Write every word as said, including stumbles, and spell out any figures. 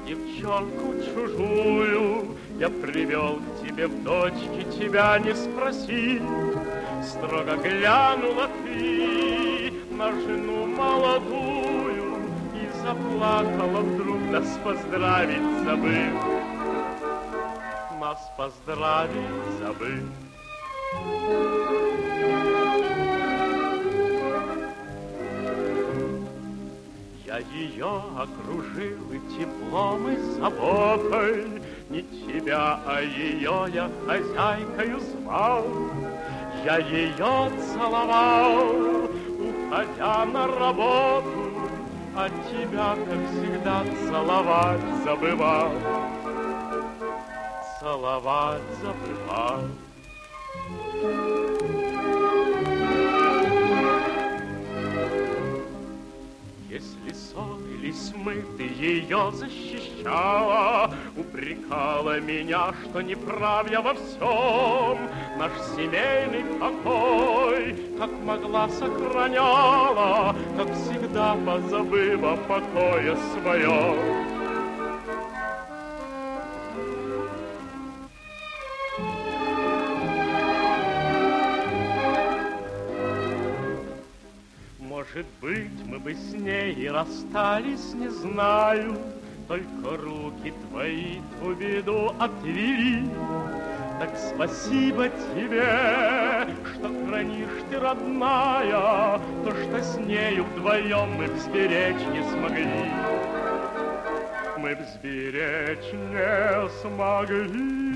девчонку чужую я привел к тебе в дочки, тебя не спроси. Строго глянула ты на жену молодую и заплакала вдруг, нас поздравить забыв, нас поздравить забыв. Я ее окружил и теплом, и заботой, не тебя, а ее я хозяйкою звал. Я ее целовал, уходя на работу, а тебя, как всегда, целовать забывал, целовать забывал. Если ссорились мы, ты ее защищала, упрекала меня, что не прав я во всем. Наш семейный покой, как могла, сохраняла, как всегда, позабыв о покое своем. Может быть, мы бы с ней и расстались, не знаю, только руки твои ту беду отвели. Так спасибо тебе, что хранишь ты, родная, то, что с нею вдвоем мы б сберечь не смогли. Мы б сберечь не смогли.